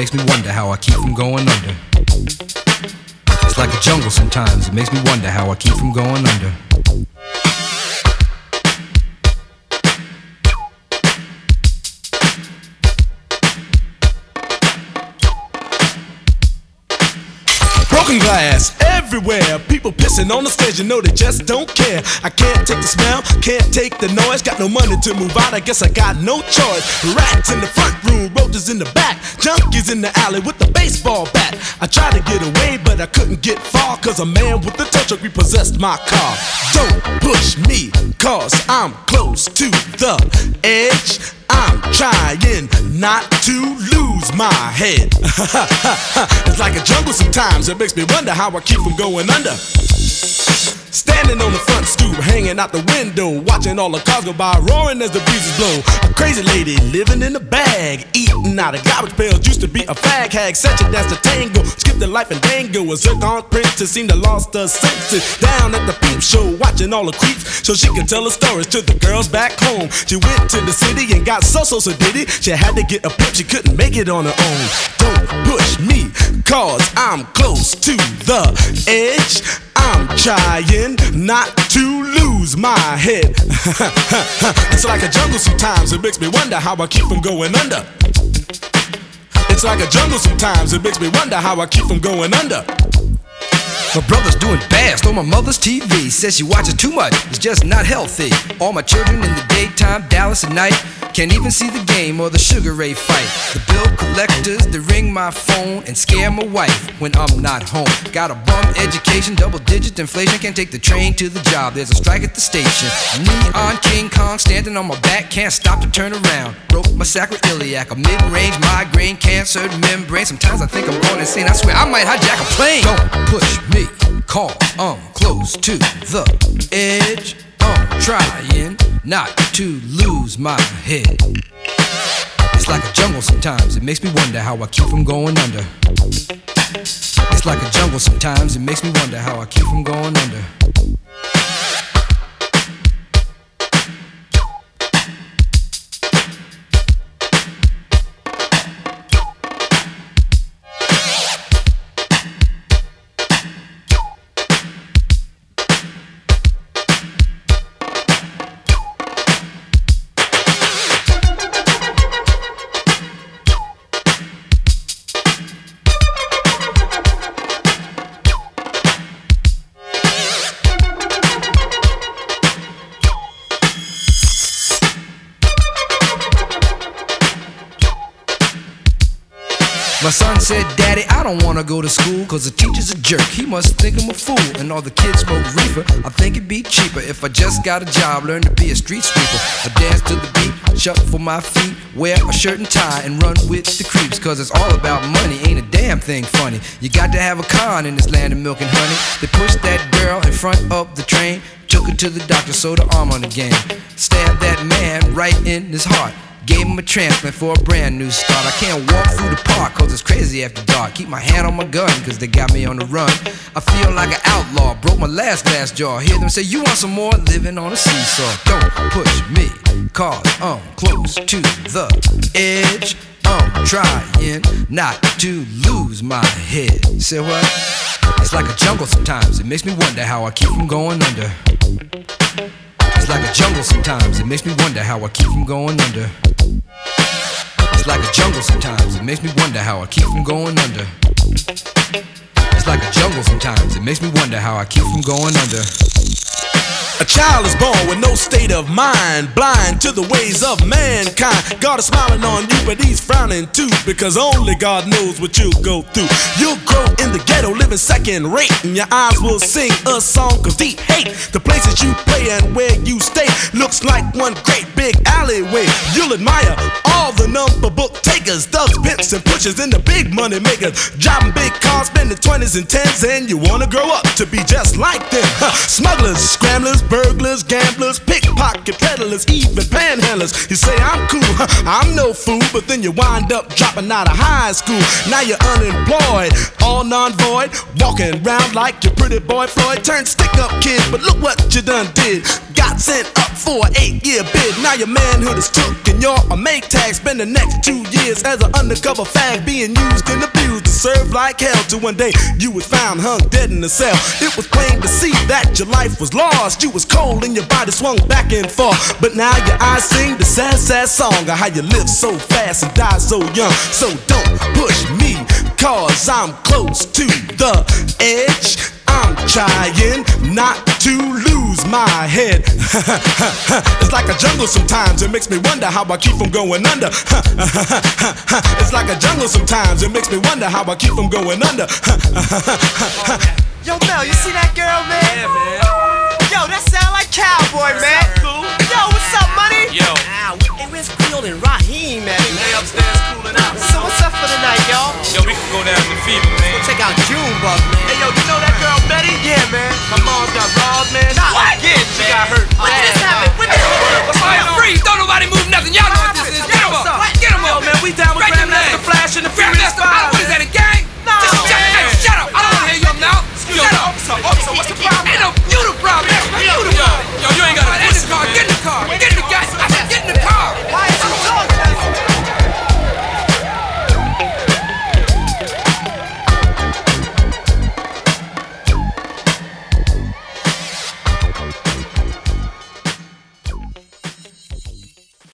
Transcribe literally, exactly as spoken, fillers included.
makes me wonder how I keep from going under. It's like a jungle sometimes, it makes me wonder how I keep from going under. Broken glass everywhere, people pissing on the stage, you know they just don't care. I can't take the smell, can't take the noise, got no money to move out, I guess I got no choice. Rats in the front room, roaches in the back, junkies in the alley with the baseball bat. I tried to get away, but I couldn't get far, cause a man with a tow truck repossessed my car. Don't push me, cause I'm close to the edge. I'm trying not to lose my head. It's like a jungle sometimes, it makes me wonder how I keep from going under. Standing on the front stoop, hanging out the window, watching all the cars go by, roaring as the breezes blow. A crazy lady living in a bag, eating out of garbage pails, used to be a fag hag, such a dance to tango, skipped the life and dango. A zircon princess seemed to lost her senses, down at the peep show, watching all the creeps, so she could tell her stories to the girls back home. She went to the city and got so so so did it. She had to get a pimp, she couldn't make it on her own. Don't push me, cause I'm close to the edge. I'm trying not to lose my head. It's like a jungle sometimes, it makes me wonder how I keep from going under. It's like a jungle sometimes, it makes me wonder how I keep from going under. My brother's doing bad, stole my mother's T V. Says she watches too much, it's just not healthy. All my children in the daytime, Dallas at night. Can't even see the game or the Sugar Ray fight. The bill collectors, they ring my phone and scare my wife when I'm not home. Got a bum education, double digit inflation. Can't take the train to the job, there's a strike at the station. Neon King Kong standing on my back, can't stop to turn around. Broke my sacroiliac, a mid-range migraine, cancer membrane. Sometimes I think I'm going insane, I swear I might hijack a plane. Don't push me, cause I'm close to the edge. I'm trying not to lose my head. It's like a jungle sometimes, it makes me wonder how I keep from going under. It's like a jungle sometimes, it makes me wonder how I keep from going under. My son said, Daddy, I don't wanna go to school, cause the teacher's a jerk, he must think I'm a fool. And all the kids smoke reefer, I think it'd be cheaper if I just got a job, learn to be a street sweeper. I dance to the beat, shuffle my feet, wear a shirt and tie, and run with the creeps. Cause it's all about money, ain't a damn thing funny. You got to have a con in this land of milk and honey. They pushed that girl in front of the train, took her to the doctor, sewed her arm on the game. Stabbed that man right in his heart, gave him a transplant for a brand new start. I can't walk through the park cause it's crazy after dark. Keep my hand on my gun cause they got me on the run. I feel like an outlaw, broke my last glass jaw. Hear them say, you want some more? Living on a seesaw. Don't push me cause I'm close to the edge. I'm trying not to lose my head. Say what? It's like a jungle sometimes, it makes me wonder how I keep from going under. It's like a jungle sometimes, it makes me wonder how I keep from going under. It's like a jungle sometimes, it makes me wonder how I keep from going under. It's like a jungle sometimes, it makes me wonder how I keep from going under. A child is born with no state of mind, blind to the ways of mankind. God is smiling on you, but he's frowning too, because only God knows what you'll go through. You'll grow in the ghetto, living second rate, and your eyes will sing a song of deep hate. The places you play and where you stay looks like one great big alleyway. You'll admire all the number book takers, thugs, pimps, and pushers, and the big money makers, driving big cars, spending twenties and tens, and you wanna grow up to be just like them. Smugglers, scramblers, burglars, gamblers, pickpocket peddlers, even panhandlers. You say I'm cool, I'm no fool, but then you wind up dropping out of high school. Now you're unemployed, all non-void, walking around like your pretty boy Floyd. Turned stick-up kid, but look what you done did. got sent up for an eight-year bid. Now your manhood is took and you're a make tag. Spend the next two years as an undercover fag, being used and abused and served like hell. Till one day you was found hung dead in a cell. It was plain to see that your life was lost. You was cold and your body swung back and forth. But now your eyes sing the sad, sad song of how you live so fast and die so young. So don't push me, cause I'm close to the edge. I'm trying not to lose my head. It's like a jungle sometimes, it makes me wonder how I keep from going under. It's like a jungle sometimes, it makes me wonder how I keep from going under. Yo, Mel, you see that girl, man? Yeah, man. Yo, that sound like Cowboy, man. Cool. Yo, what's up, money? Yo. Ah, hey, where's Creole and Raheem, man? They upstairs cooling out. So what's up for the night, y'all?